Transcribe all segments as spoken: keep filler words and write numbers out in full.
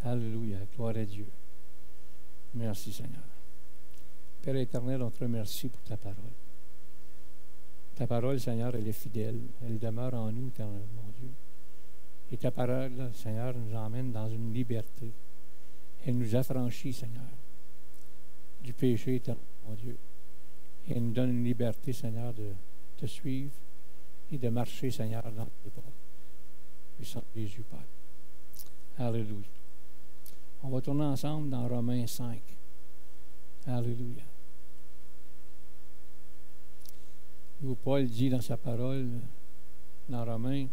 Alléluia. Gloire à Dieu. Merci, Seigneur. Père éternel, on te remercie pour ta parole. Ta parole, Seigneur, elle est fidèle. Elle demeure en nous, mon Dieu. Et ta parole, Seigneur, nous emmène dans une liberté. Elle nous affranchit, Seigneur, du péché, mon Dieu. Et elle nous donne une liberté, Seigneur, de te suivre et de marcher, Seigneur, dans tes pas. Puissant Jésus, Père. Alléluia. On va tourner ensemble dans Romains cinq. Alléluia. Où Paul dit dans sa parole, dans Romains,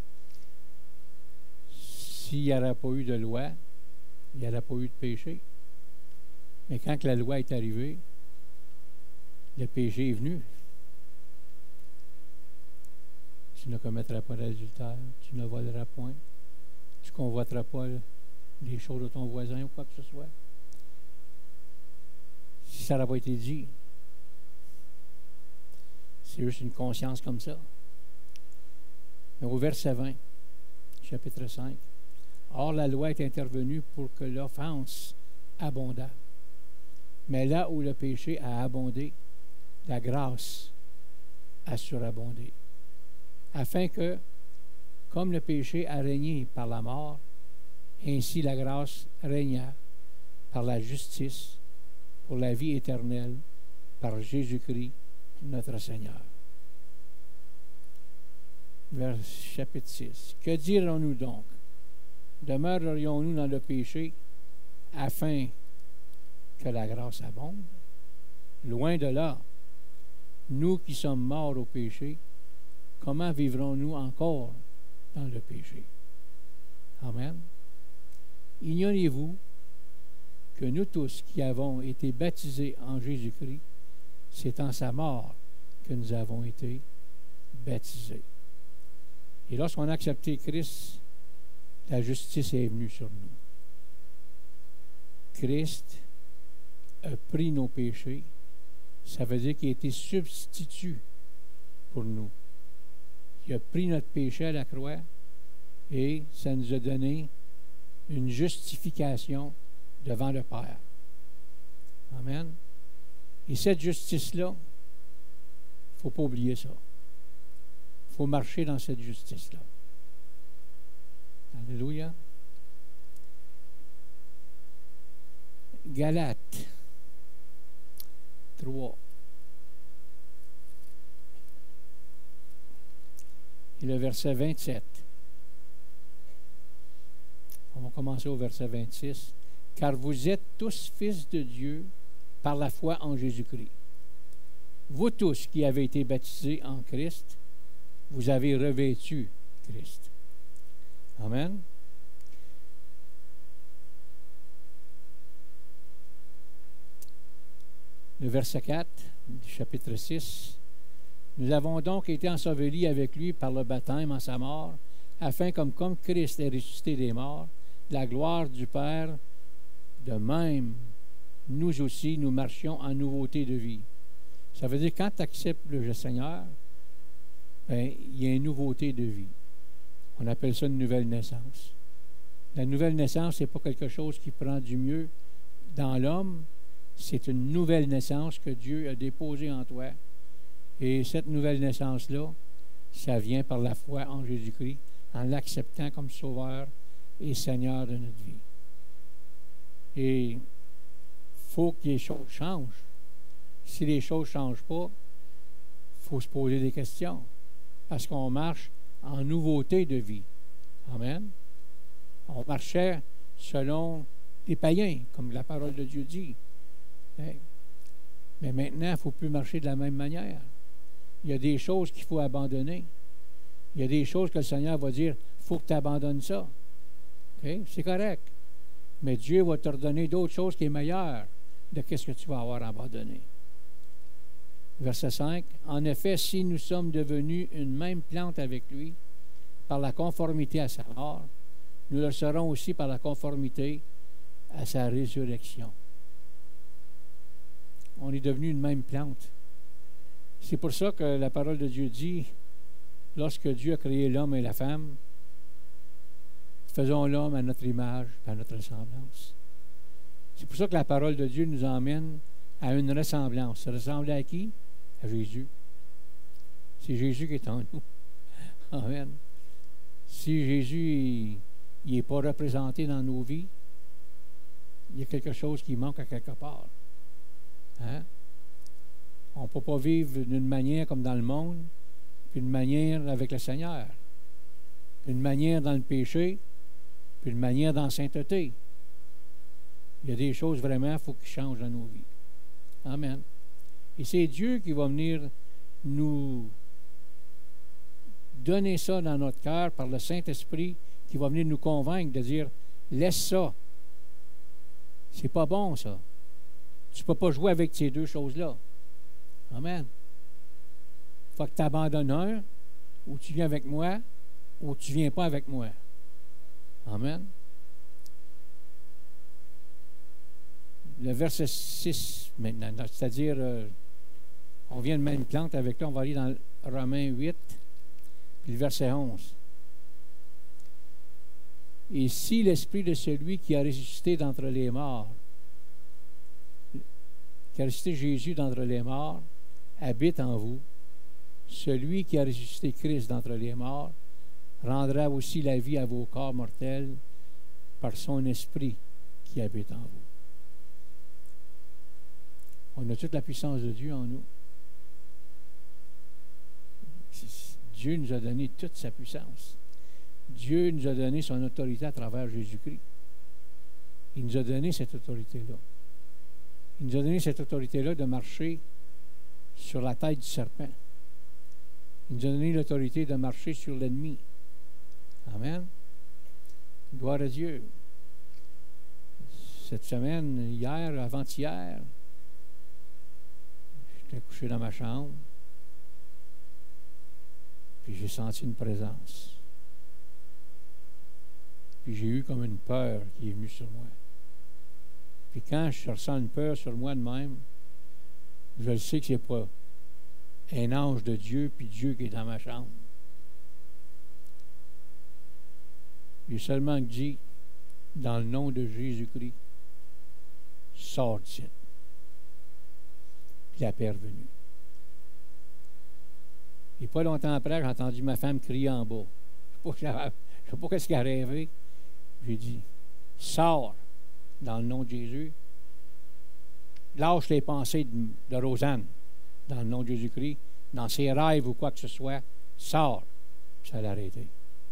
s'il n'y aurait pas eu de loi, il n'y aurait pas eu de péché. Mais quand la loi est arrivée, le péché est venu. Tu ne commettras pas d'adultère, tu ne voleras point, tu ne convoiteras pas les choses de ton voisin ou quoi que ce soit. Si ça n'aurait pas été dit, c'est juste une conscience comme ça. Mais au verset vingt, chapitre cinq, or la loi est intervenue pour que l'offense abondât. Mais là où le péché a abondé, la grâce a surabondé. Afin que, comme le péché a régné par la mort, ainsi la grâce régna par la justice pour la vie éternelle par Jésus-Christ notre Seigneur. Vers chapitre six. Que dirons-nous donc? Demeurerions-nous dans le péché afin que la grâce abonde? Loin de là. Nous qui sommes morts au péché, comment vivrons-nous encore dans le péché? Amen. Ignorez-vous que nous tous qui avons été baptisés en Jésus-Christ, c'est en sa mort que nous avons été baptisés. Et lorsqu'on a accepté Christ, la justice est venue sur nous. Christ a pris nos péchés. Ça veut dire qu'il a été substitut pour nous. Il a pris notre péché à la croix et ça nous a donné une justification devant le Père. Amen. Et cette justice-là, il ne faut pas oublier ça. Il faut marcher dans cette justice-là. Alléluia. Galates trois. Et le verset vingt-sept. On va commencer au verset vingt-six. Car vous êtes tous fils de Dieu par la foi en Jésus-Christ. Vous tous qui avez été baptisés en Christ, vous avez revêtu Christ. Amen. Le verset quatre du chapitre six. Nous avons donc été ensevelis avec lui par le baptême en sa mort, afin comme, comme Christ est ressuscité des morts, la gloire du Père, de même, nous aussi, nous marchions en nouveauté de vie. Ça veut dire, quand tu acceptes le Seigneur, ben, il y a une nouveauté de vie. On appelle ça une nouvelle naissance. La nouvelle naissance, ce n'est pas quelque chose qui prend du mieux dans l'homme, c'est une nouvelle naissance que Dieu a déposée en toi. Et cette nouvelle naissance-là, ça vient par la foi en Jésus-Christ, en l'acceptant comme Sauveur et Seigneur de notre vie. Et il faut que les choses changent. Si les choses ne changent pas, il faut se poser des questions. Parce qu'on marche en nouveauté de vie. Amen. On marchait selon les païens, comme la parole de Dieu dit. Mais maintenant, il ne faut plus marcher de la même manière. Il y a des choses qu'il faut abandonner. Il y a des choses que le Seigneur va dire, il faut que tu abandonnes ça. Okay? C'est correct. Mais Dieu va te redonner d'autres choses qui sont meilleures de ce que tu vas avoir abandonné. Verset cinq. En effet, si nous sommes devenus une même plante avec lui, par la conformité à sa mort, nous le serons aussi par la conformité à sa résurrection. On est devenu une même plante. C'est pour ça que la parole de Dieu dit, lorsque Dieu a créé l'homme et la femme, Faisons l'homme à notre image, à notre ressemblance. C'est pour ça que la parole de Dieu nous emmène à une ressemblance. Ressembler à qui? À Jésus. C'est Jésus qui est en nous. Amen. Si Jésus n'est pas représenté dans nos vies, il y a quelque chose qui manque à quelque part. Hein? On ne peut pas vivre d'une manière comme dans le monde, puis d'une manière avec le Seigneur, puis d'une manière dans le péché, puis d'une manière dans la sainteté. Il y a des choses vraiment, il faut qu'ils changent dans nos vies. Amen. Et c'est Dieu qui va venir nous donner ça dans notre cœur par le Saint-Esprit, qui va venir nous convaincre de dire, laisse ça. C'est pas bon, ça. Tu ne peux pas jouer avec ces deux choses-là. Amen. Il faut que tu abandonnes un, ou tu viens avec moi, ou tu ne viens pas avec moi. Amen. Le verset six, maintenant, c'est-à-dire, euh, on vient de mettre une plante avec là, on va aller dans Romains huit, puis le verset onze. Et si l'esprit de celui qui a ressuscité d'entre les morts, qui a ressuscité Jésus d'entre les morts, habite en vous, celui qui a ressuscité Christ d'entre les morts rendra aussi la vie à vos corps mortels par son esprit qui habite en vous. On a toute la puissance de Dieu en nous. Dieu nous a donné toute sa puissance. Dieu nous a donné son autorité à travers Jésus-Christ. Il nous a donné cette autorité-là. Il nous a donné cette autorité-là de marcher sur la tête du serpent. Il nous a donné l'autorité de marcher sur l'ennemi. Amen. Gloire à Dieu. Cette semaine, hier, avant-hier, j'étais couché dans ma chambre, puis j'ai senti une présence. Puis j'ai eu comme une peur qui est venue sur moi. Puis quand je ressens une peur sur moi de même, je le sais que ce n'est pas un ange de Dieu, puis Dieu qui est dans ma chambre. J'ai seulement dit, dans le nom de Jésus-Christ, sors d'ici. Puis la paix est revenue. Et pas longtemps après, j'ai entendu ma femme crier en bas. Je ne sais pas ce qu'elle a rêvé. J'ai dit, sors dans le nom de Jésus. Lâche les pensées de, de Rosanne dans le nom de Jésus-Christ. Dans ses rêves ou quoi que ce soit, sors. Puis ça l'a arrêté.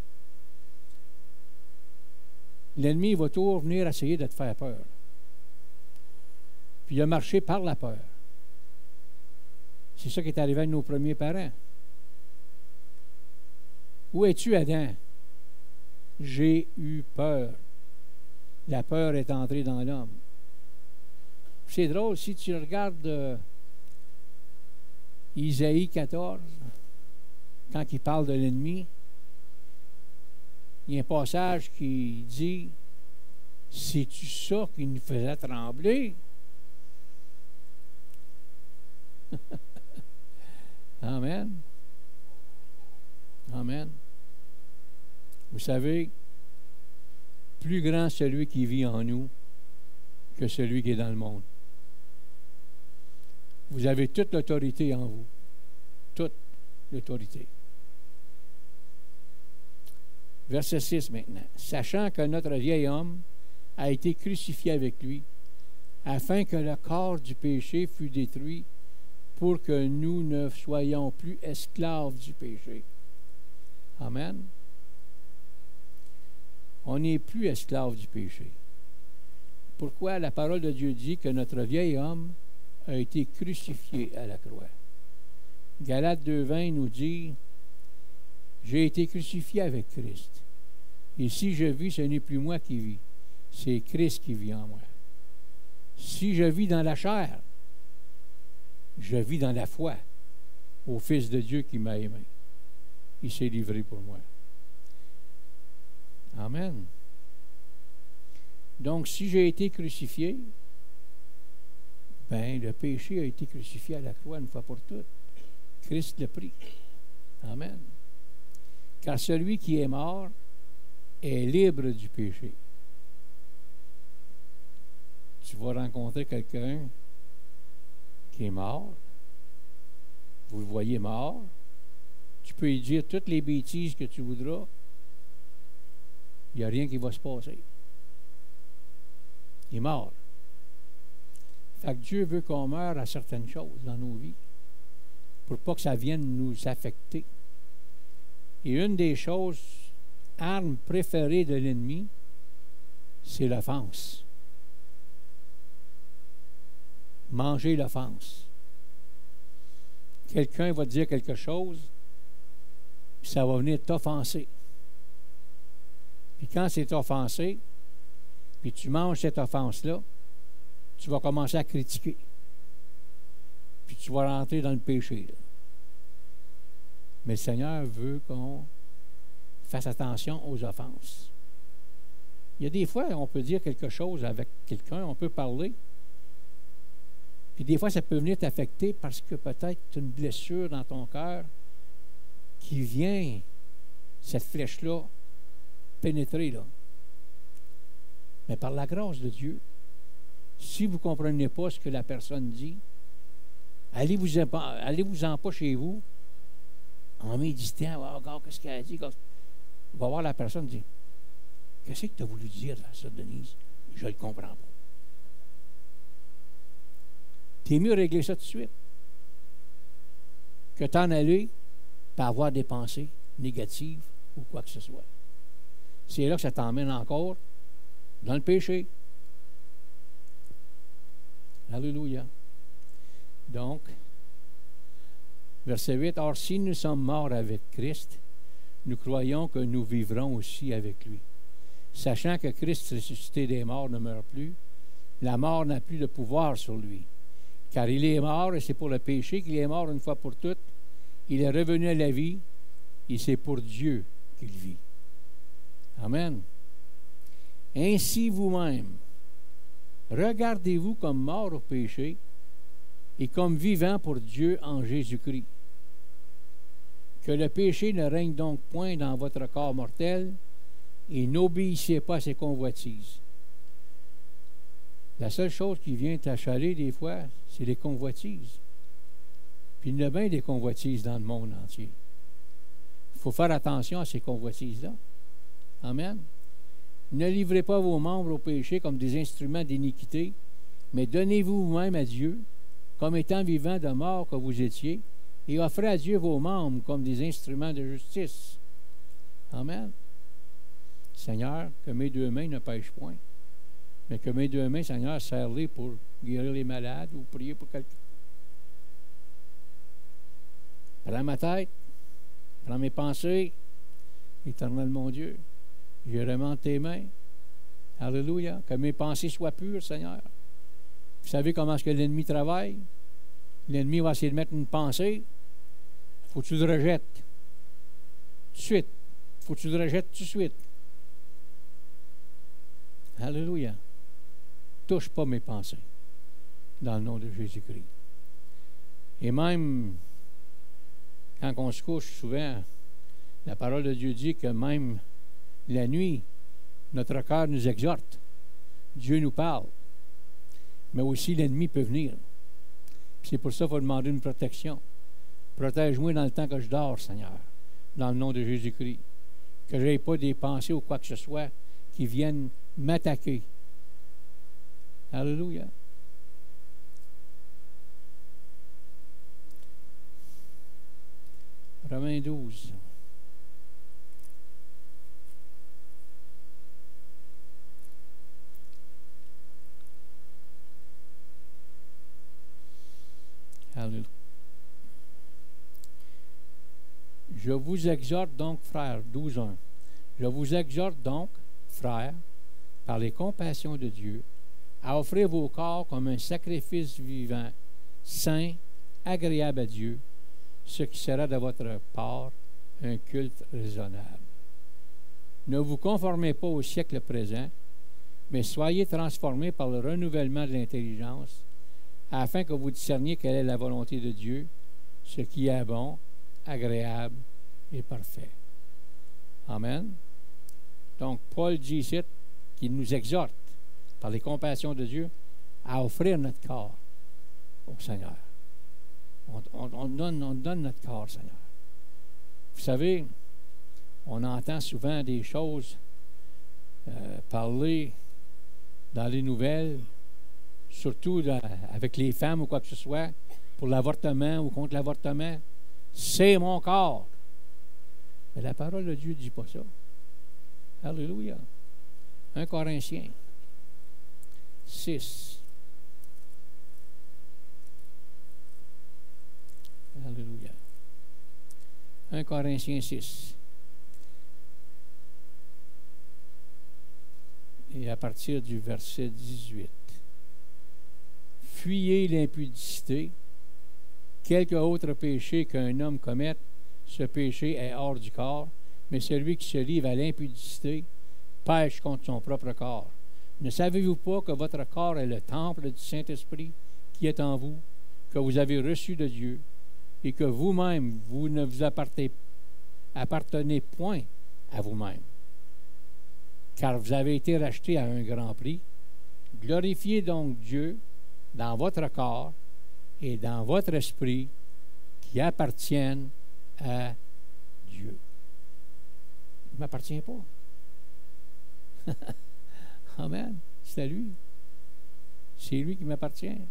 L'ennemi va toujours venir essayer de te faire peur. Puis il a marché par la peur. C'est ça qui est arrivé à nos premiers parents. Où es-tu, Adam? J'ai eu peur. La peur est entrée dans l'homme. C'est drôle, si tu regardes euh, Isaïe quatorze, quand il parle de l'ennemi, il y a un passage qui dit, c'est-tu ça qui nous faisait trembler? Amen. Amen. Vous savez, plus grand celui qui vit en nous que celui qui est dans le monde. Vous avez toute l'autorité en vous. Toute l'autorité. Verset six maintenant. Sachant que notre vieil homme a été crucifié avec lui, afin que le corps du péché fût détruit, pour que nous ne soyons plus esclaves du péché. Amen. On n'est plus esclaves du péché. Pourquoi la parole de Dieu dit que notre vieil homme a été crucifié à la croix? Galates deux vingt nous dit, j'ai été crucifié avec Christ. Et si je vis, ce n'est plus moi qui vis, c'est Christ qui vit en moi. Si je vis dans la chair, je vis dans la foi au Fils de Dieu qui m'a aimé. Il s'est livré pour moi. Amen. Donc, si j'ai été crucifié, ben le péché a été crucifié à la croix une fois pour toutes. Christ l'a pris. Amen. Car celui qui est mort est libre du péché. Tu vas rencontrer quelqu'un qui est mort. Vous le voyez mort. Tu peux lui dire toutes les bêtises que tu voudras. Il n'y a rien qui va se passer. Il est mort. Fait que Dieu veut qu'on meure à certaines choses dans nos vies pour pas que ça vienne nous affecter. Et une des choses, arme préférée de l'ennemi, c'est l'offense. Manger l'offense. Quelqu'un va te dire quelque chose, puis ça va venir t'offenser. Puis quand c'est offensé, puis tu manges cette offense-là, tu vas commencer à critiquer. Puis tu vas rentrer dans le péché. Là. Mais le Seigneur veut qu'on fasse attention aux offenses. Il y a des fois, on peut dire quelque chose avec quelqu'un, on peut parler. Puis des fois, ça peut venir t'affecter parce que peut-être tu as une blessure dans ton cœur qui vient, cette flèche-là, pénétrer là. Mais par la grâce de Dieu, si vous ne comprenez pas ce que la personne dit, allez-vous-en allez-vous-en pas chez vous en méditant, oh, regarde, qu'est-ce qu'elle a dit? Va voir la personne et dire, qu'est-ce que tu as voulu dire là, ça, Denise? Je ne le comprends pas. T'es mieux régler ça tout de suite que t'en aller pour avoir des pensées négatives ou quoi que ce soit. C'est là que ça t'emmène encore dans le péché. Alléluia. Donc, verset huit, « Or, si nous sommes morts avec Christ, nous croyons que nous vivrons aussi avec lui. Sachant que Christ ressuscité des morts ne meurt plus, la mort n'a plus de pouvoir sur lui. Car il est mort, et c'est pour le péché qu'il est mort une fois pour toutes. Il est revenu à la vie, et c'est pour Dieu qu'il vit. » Amen. « Ainsi vous-même, regardez-vous comme mort au péché et comme vivant pour Dieu en Jésus-Christ. Que le péché ne règne donc point dans votre corps mortel et n'obéissez pas à ses convoitises. » La seule chose qui vient t'achaler des fois, c'est les convoitises. Puis il y en a bien des convoitises dans le monde entier. Il faut faire attention à ces convoitises-là. Amen. Ne livrez pas vos membres au péché comme des instruments d'iniquité, mais donnez-vous vous-même à Dieu, comme étant vivants de mort que vous étiez, et offrez à Dieu vos membres comme des instruments de justice. Amen. Seigneur, que mes deux mains ne pêchent point, mais que mes deux mains, Seigneur, serre-les pour guérir les malades ou prier pour quelqu'un. Prends ma tête, prends mes pensées, éternel mon Dieu, je remonte tes mains. Alléluia. Que mes pensées soient pures, Seigneur. Vous savez comment est-ce que l'ennemi travaille? L'ennemi va essayer de mettre une pensée. Il faut que tu le rejettes. Tout de suite. Il faut que tu le rejettes tout de suite. Alléluia. Touche pas mes pensées. Dans le nom de Jésus-Christ. Et même, quand on se couche, souvent, la parole de Dieu dit que même la nuit, notre cœur nous exhorte. Dieu nous parle. Mais aussi, l'ennemi peut venir. Puis c'est pour ça qu'il faut demander une protection. Protège-moi dans le temps que je dors, Seigneur, dans le nom de Jésus-Christ. Que je n'aie pas des pensées ou quoi que ce soit qui viennent m'attaquer. Alléluia. Romains douze. Alléluia. Je vous exhorte donc, frères, douze un. Je vous exhorte donc, frères, par les compassions de Dieu, à offrir vos corps comme un sacrifice vivant, saint, agréable à Dieu, ce qui sera de votre part un culte raisonnable. Ne vous conformez pas au siècle présent, mais soyez transformés par le renouvellement de l'intelligence, afin que vous discerniez quelle est la volonté de Dieu, ce qui est bon, agréable et parfait. Amen. Donc, Paul dit ici qu'il nous exhorte, par les compassions de Dieu, à offrir notre corps au Seigneur. On, on, on, donne, on donne notre corps au Seigneur. Vous savez, on entend souvent des choses euh, parler dans les nouvelles, surtout dans, avec les femmes ou quoi que ce soit, pour l'avortement ou contre l'avortement. C'est mon corps. Mais la parole de Dieu ne dit pas ça. Alléluia. un Corinthiens six. Alléluia. un Corinthiens six. Et à partir du verset dix-huit. Fuyez l'impudicité. Quelque autre péché qu'un homme commette, ce péché est hors du corps, mais celui qui se livre à l'impudicité pêche contre son propre corps. Ne savez-vous pas que votre corps est le temple du Saint-Esprit qui est en vous, que vous avez reçu de Dieu, et que vous-même, vous ne vous appartenez, appartenez point à vous-même, car vous avez été rachetés à un grand prix. Glorifiez donc Dieu dans votre corps et dans votre esprit qui appartiennent à Dieu. Il ne m'appartient pas. Amen. C'est à lui. C'est lui qui m'appartient. Amen.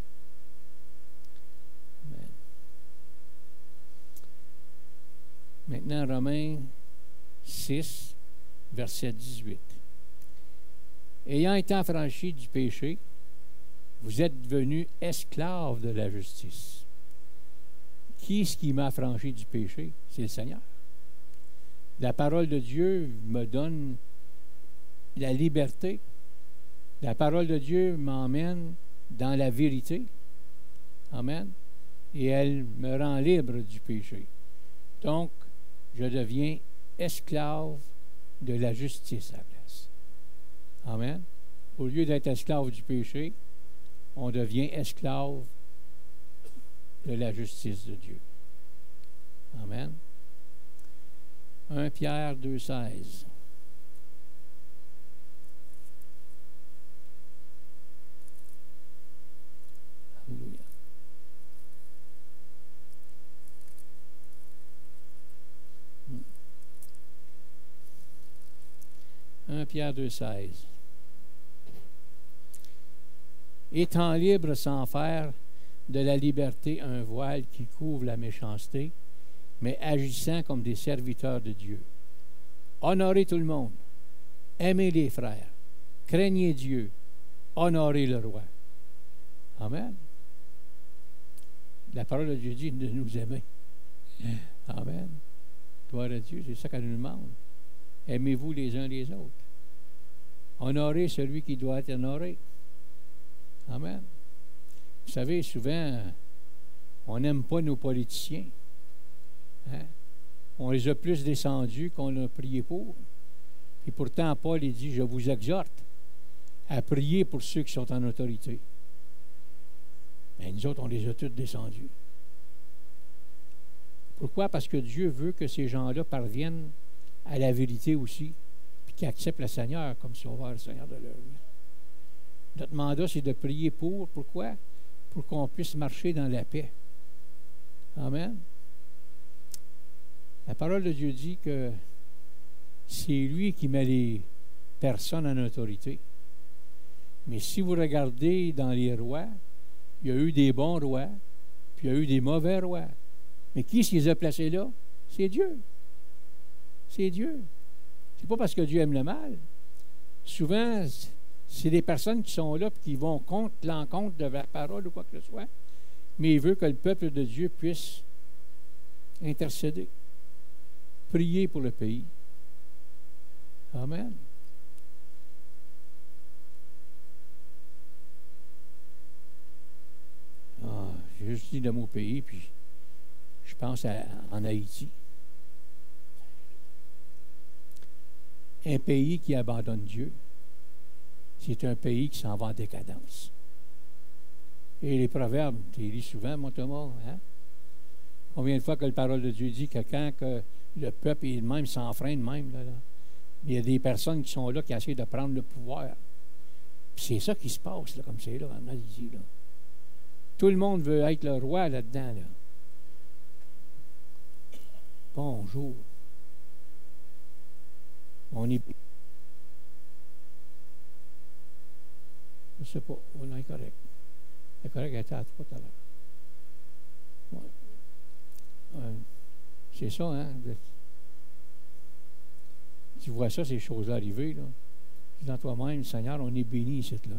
Maintenant, Romains six, verset dix-huit. Ayant été affranchis du péché, vous êtes devenus esclaves de la justice. Qui est-ce qui m'a affranchi du péché? C'est le Seigneur. La parole de Dieu me donne la liberté. La parole de Dieu m'emmène dans la vérité. Amen. Et elle me rend libre du péché. Donc, je deviens esclave de la justice à la place. Amen. Au lieu d'être esclave du péché, on devient esclave de la justice de Dieu. Amen. un Pierre deux, seize. Alléluia. un Pierre deux, seize. Étant libre sans faire de la liberté un voile qui couvre la méchanceté, mais agissant comme des serviteurs de Dieu. Honorez tout le monde, aimez les frères, craignez Dieu, honorez le roi. Amen. La parole de Dieu dit de nous aimer. Amen. Gloire à Dieu, c'est ça qu'elle nous demande. Aimez-vous les uns les autres. Honorez celui qui doit être honoré. Amen. Vous savez, souvent, on n'aime pas nos politiciens. Hein? On les a plus descendus qu'on a prié pour. Et pourtant, Paul il dit, je vous exhorte à prier pour ceux qui sont en autorité. Mais nous autres, on les a tous descendus. Pourquoi? Parce que Dieu veut que ces gens-là parviennent à la vérité aussi, puis qu'ils acceptent le Seigneur comme sauveur, le Seigneur de leur vie. Notre mandat, c'est de prier pour. Pourquoi? Pour qu'on puisse marcher dans la paix. Amen. La parole de Dieu dit que c'est lui qui met les personnes en autorité. Mais si vous regardez dans les rois, il y a eu des bons rois, puis il y a eu des mauvais rois. Mais qui s'y les a placés là? C'est Dieu. C'est Dieu. C'est pas parce que Dieu aime le mal. Souvent, c'est des personnes qui sont là et qui vont contre l'encontre de la parole ou quoi que ce soit. Mais il veut que le peuple de Dieu puisse intercéder. Prier pour le pays. Amen. Ah, j'ai juste dit le mot pays, puis je pense à, en Haïti. Un pays qui abandonne Dieu, c'est un pays qui s'en va en décadence. Et les proverbes, tu les lis souvent, mon Thomas, hein? Combien de fois que la parole de Dieu dit que quand que le peuple il même s'enfreint de même, là, là, Il y a des personnes qui sont là qui essaient de prendre le pouvoir. Puis c'est ça qui se passe, là, comme c'est là, en Malaisie. Là. Tout le monde veut être le roi là-dedans. Là. Bonjour. On est... Je ne sais pas. On est correct. C'est correct, elle était à trois tout à l'heure. Ouais. Euh, c'est ça, hein? Tu vois ça, ces choses-là arriver, là. Tu dis dans toi-même, Seigneur, on est béni ici, là, là.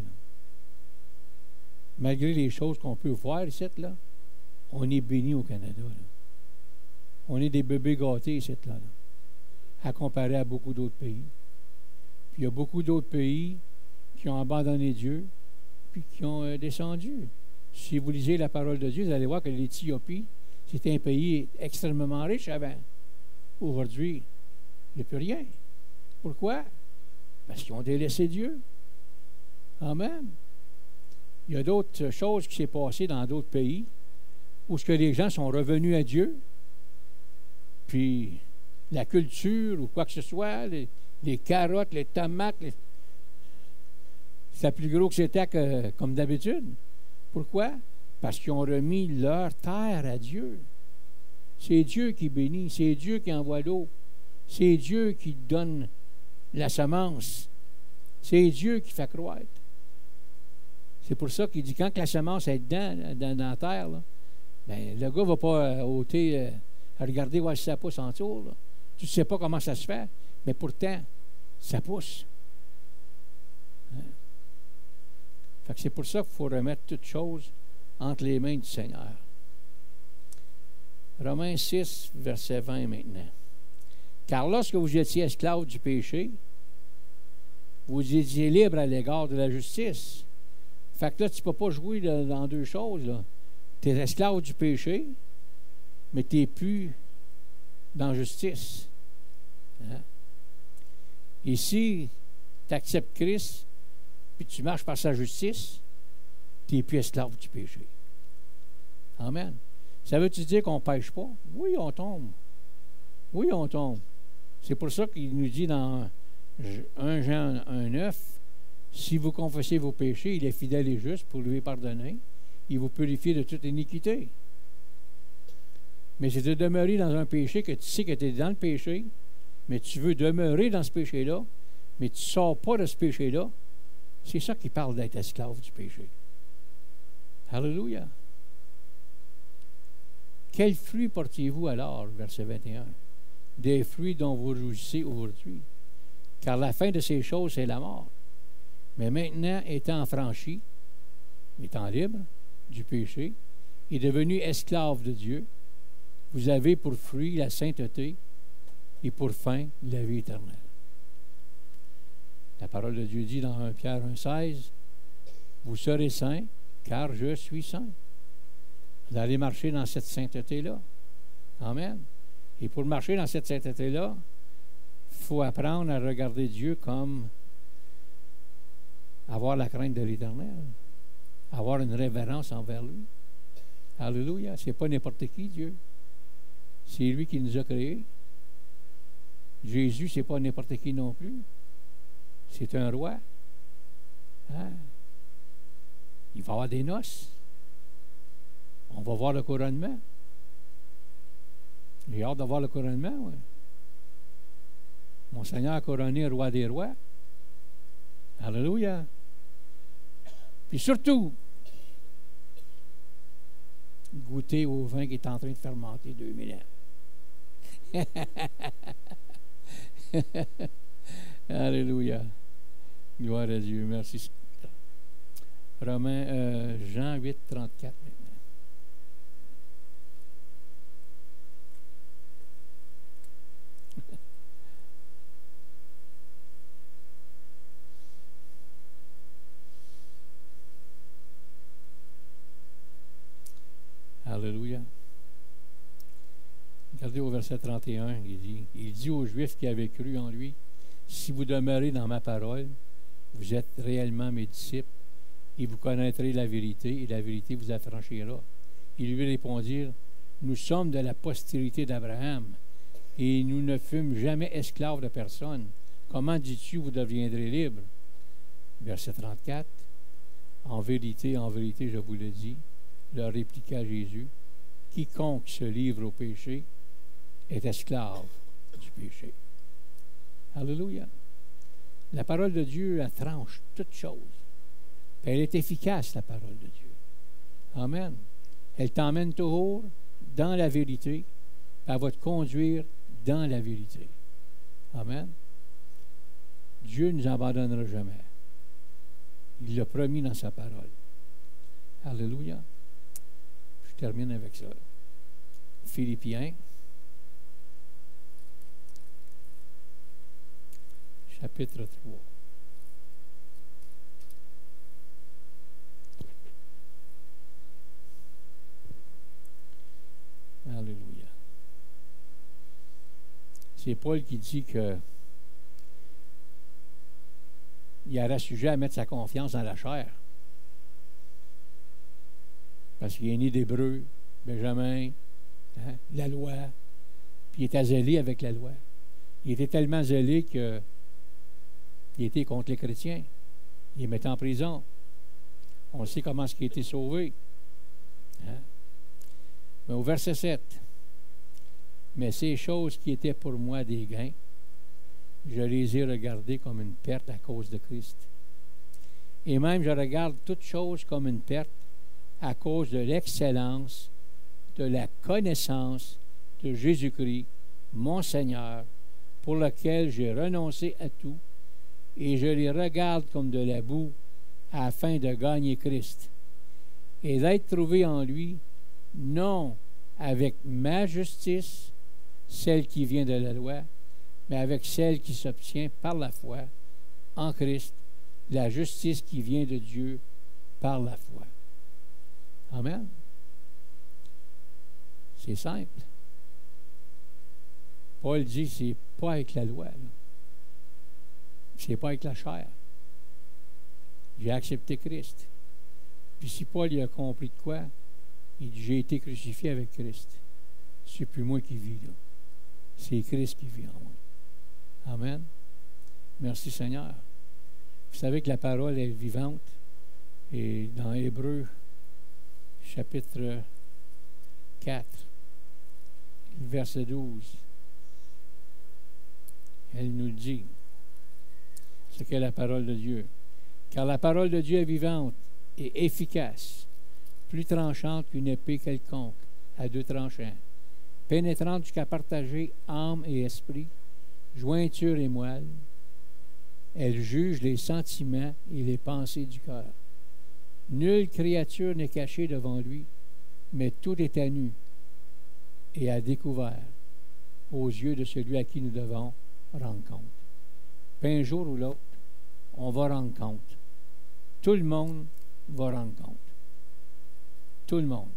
Malgré les choses qu'on peut voir ici, là, on est béni au Canada, là. On est des bébés gâtés ici, là, là, à comparer à beaucoup d'autres pays. Puis il y a beaucoup d'autres pays qui ont abandonné Dieu, puis qui ont euh, descendu. Si vous lisez la parole de Dieu, vous allez voir que l'Éthiopie, c'était un pays extrêmement riche avant. Aujourd'hui, il n'y a plus rien. Pourquoi? Parce qu'ils ont délaissé Dieu. Amen. Il y a d'autres choses qui s'est passées dans d'autres pays où ce que les gens sont revenus à Dieu, puis la culture ou quoi que ce soit, les, les carottes, les tomates, les... c'est plus gros que c'était que, comme d'habitude. Pourquoi? Parce qu'ils ont remis leur terre à Dieu. C'est Dieu qui bénit, c'est Dieu qui envoie l'eau, c'est Dieu qui donne la semence, c'est Dieu qui fait croître. C'est pour ça qu'il dit quand la semence est dedans, dans, dans la terre, là, ben, le gars ne va pas euh, ôter, euh, regarder voir si ça pousse en dessous. Là. Tu ne sais pas comment ça se fait, mais pourtant, ça pousse. Hein? Fait que c'est pour ça qu'il faut remettre toutes choses entre les mains du Seigneur. Romains six, verset vingt maintenant. Car lorsque vous étiez esclaves du péché, vous étiez libre à l'égard de la justice. Fait que là, tu ne peux pas jouer là, dans deux choses. Tu es esclave du péché, mais tu n'es plus dans la justice. Hein? Et si tu acceptes Christ, puis tu marches par sa justice, tu n'es plus esclave du péché. Amen. Ça veut-tu dire qu'on ne pêche pas? Oui, on tombe. Oui, on tombe. C'est pour ça qu'il nous dit dans un Jean un neuf, si vous confessez vos péchés, il est fidèle et juste pour lui pardonner. Il vous purifie de toute iniquité. Mais c'est de demeurer dans un péché que tu sais que tu es dans le péché, mais tu veux demeurer dans ce péché-là, mais tu ne sors pas de ce péché-là. C'est ça qui parle d'être esclave du péché. Alléluia. Quels fruits portiez-vous alors, verset vingt et un? Des fruits dont vous jouissez aujourd'hui. Car la fin de ces choses, c'est la mort. Mais maintenant, étant franchi, étant libre du péché, et devenu esclave de Dieu, vous avez pour fruit la sainteté et pour fin la vie éternelle. La parole de Dieu dit dans un Pierre un seize, vous serez saints, car je suis saint. Vous allez marcher dans cette sainteté-là. Amen. Et pour marcher dans cette sainteté-là, il faut apprendre à regarder Dieu comme avoir la crainte de l'Éternel, avoir une révérence envers lui. Alléluia. C'est pas n'importe qui, Dieu. C'est lui qui nous a créés. Jésus, c'est pas n'importe qui non plus. C'est un roi. Hein? Il va y avoir des noces. On va voir le couronnement. J'ai hâte de voir le couronnement, oui. Mon Seigneur a couronné roi des rois. Alléluia. Puis surtout, goûter au vin qui est en train de fermenter deux mille ans. Alléluia. Gloire à Dieu. Merci. Romains, euh, Jean huit, trente-quatre maintenant. Alléluia. Regardez au verset trente et un, il dit, il dit aux Juifs qui avaient cru en lui, si vous demeurez dans ma parole, vous êtes réellement mes disciples, et vous connaîtrez la vérité, et la vérité vous affranchira. Ils lui répondirent, nous sommes de la postérité d'Abraham, et nous ne fûmes jamais esclaves de personne, comment dis-tu, vous deviendrez libre? Verset trente-quatre. En vérité, en vérité, je vous le dis, leur répliqua Jésus, quiconque se livre au péché est esclave du péché. Alléluia. La parole de Dieu, elle tranche toutes choses. Puis elle est efficace, la parole de Dieu. Amen. Elle t'emmène toujours dans la vérité. Elle va te conduire dans la vérité. Amen. Dieu ne nous abandonnera jamais. Il l'a promis dans sa parole. Alléluia. Je termine avec ça. Philippiens, chapitre trois. Alléluia. C'est Paul qui dit que il aurait sujet à mettre sa confiance dans la chair. Parce qu'il est né d'Hébreu, Benjamin, hein, la loi, puis il était zélé avec la loi. Il était tellement zélé qu'il était contre les chrétiens. Il les mettait en prison. On sait comment est-ce qu'il a été sauvé. Hein? Mais au verset sept, « Mais ces choses qui étaient pour moi des gains, je les ai regardées comme une perte à cause de Christ. Et même je regarde toutes choses comme une perte à cause de l'excellence, de la connaissance de Jésus-Christ, mon Seigneur, pour lequel j'ai renoncé à tout, et je les regarde comme de la boue afin de gagner Christ, et d'être trouvé en lui, non avec ma justice, celle qui vient de la loi, mais avec celle qui s'obtient par la foi en Christ, la justice qui vient de Dieu par la foi. Amen. C'est simple. Paul dit, c'est pas avec la loi, là. C'est pas avec la chair. J'ai accepté Christ. Puis si Paul il a compris de quoi, il dit, j'ai été crucifié avec Christ. C'est plus moi qui vis là. C'est Christ qui vit en moi. Amen. Merci Seigneur. Vous savez que la parole est vivante. Et dans Hébreux, chapitre quatre, verset douze, elle nous dit ce qu'est la parole de Dieu. Car la parole de Dieu est vivante et efficace, plus tranchante qu'une épée quelconque, à deux tranchants, pénétrante jusqu'à partager âme et esprit, jointure et moelle. Elle juge les sentiments et les pensées du cœur. Nulle créature n'est cachée devant lui, mais tout est à nu et à découvert aux yeux de celui à qui nous devons rendre compte. Puis un jour ou l'autre, on va rendre compte. Tout le monde va rendre compte. Tout le monde.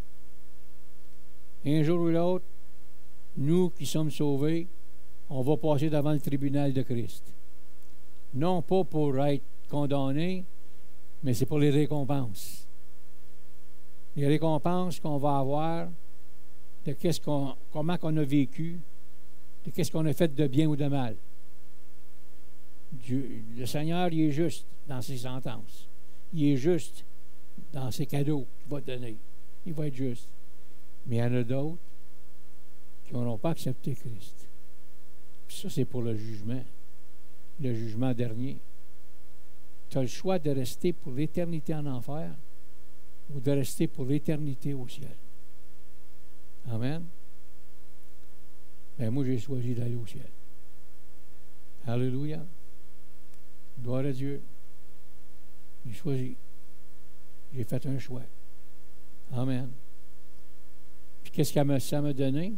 Un jour ou l'autre, nous qui sommes sauvés, on va passer devant le tribunal de Christ. Non pas pour être condamnés, mais c'est pour les récompenses. Les récompenses qu'on va avoir de qu'est-ce qu'on, comment qu'on a vécu, de qu'est-ce qu'on a fait de bien ou de mal. Dieu, le Seigneur, il est juste dans ses sentences. Il est juste dans ses cadeaux qu'il va donner. Il va être juste. Mais il y en a d'autres qui n'auront pas accepté Christ. Puis ça, c'est pour le jugement. Le jugement dernier. Tu as le choix de rester pour l'éternité en enfer ou de rester pour l'éternité au ciel. Amen. Ben moi, j'ai choisi d'aller au ciel. Alléluia. Gloire à Dieu. J'ai choisi. J'ai fait un choix. Amen. Puis qu'est-ce que ça m'a donné?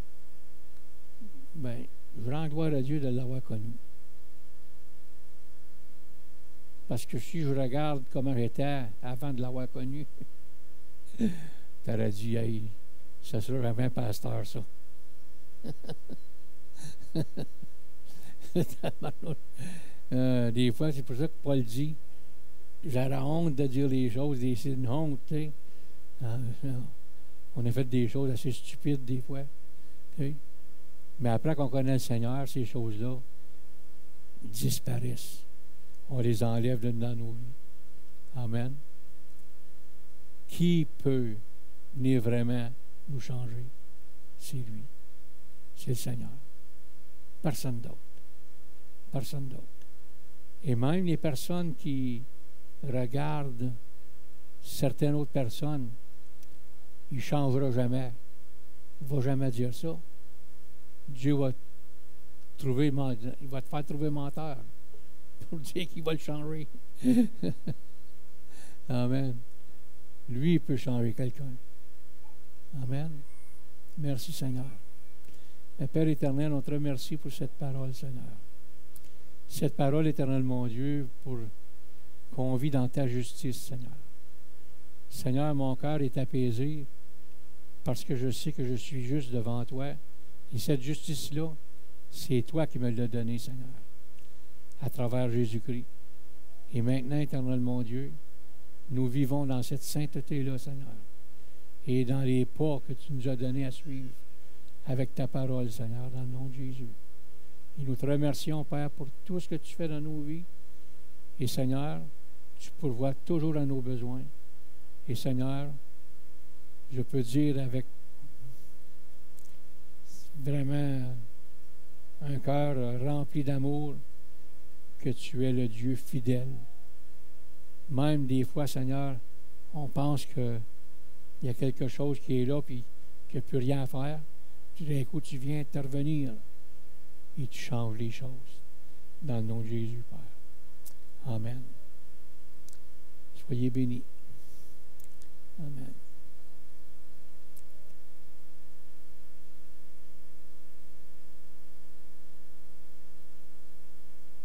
Ben, je rends gloire à Dieu de l'avoir connu. Parce que si je regarde comment j'étais avant de l'avoir connu, tu aurais dit, hey, ça sera vraiment un pasteur, ça. euh, des fois, c'est pour ça que Paul dit, j'aurais honte de dire les choses, c'est une honte, tu sais. Euh, on a fait des choses assez stupides des fois, tu sais. Mais après qu'on connaît le Seigneur, ces choses-là, disparaissent. On les enlève de dans nos vies. Amen. Qui peut venir vraiment nous changer? C'est lui. C'est le Seigneur. Personne d'autre. Personne d'autre. Et même les personnes qui regardent certaines autres personnes, il ne changera jamais. Il ne va jamais dire ça. Dieu va, trouver, il va te faire trouver menteur pour dire qu'il va le changer. Amen. Lui, il peut changer quelqu'un. Amen. Merci, Seigneur. Mais Père éternel, on te remercie pour cette parole, Seigneur. Cette parole, éternel, mon Dieu, pour qu'on vit dans ta justice, Seigneur. Seigneur, mon cœur est apaisé parce que je sais que je suis juste devant toi. Et cette justice-là, c'est toi qui me l'as donnée, Seigneur, à travers Jésus-Christ. Et maintenant, éternel, mon Dieu, nous vivons dans cette sainteté-là, Seigneur, et dans les pas que tu nous as donnés à suivre avec ta parole, Seigneur, dans le nom de Jésus. Et nous te remercions, Père, pour tout ce que tu fais dans nos vies. Et Seigneur, tu pourvois toujours à nos besoins. Et Seigneur, je peux dire avec vraiment un cœur rempli d'amour que tu es le Dieu fidèle. Même des fois, Seigneur, on pense qu'il y a quelque chose qui est là puis qu'il n'y a plus rien à faire. Puis d'un coup, tu viens intervenir et tu changes les choses. Dans le nom de Jésus, Père. Amen. Soyez bénis. Amen.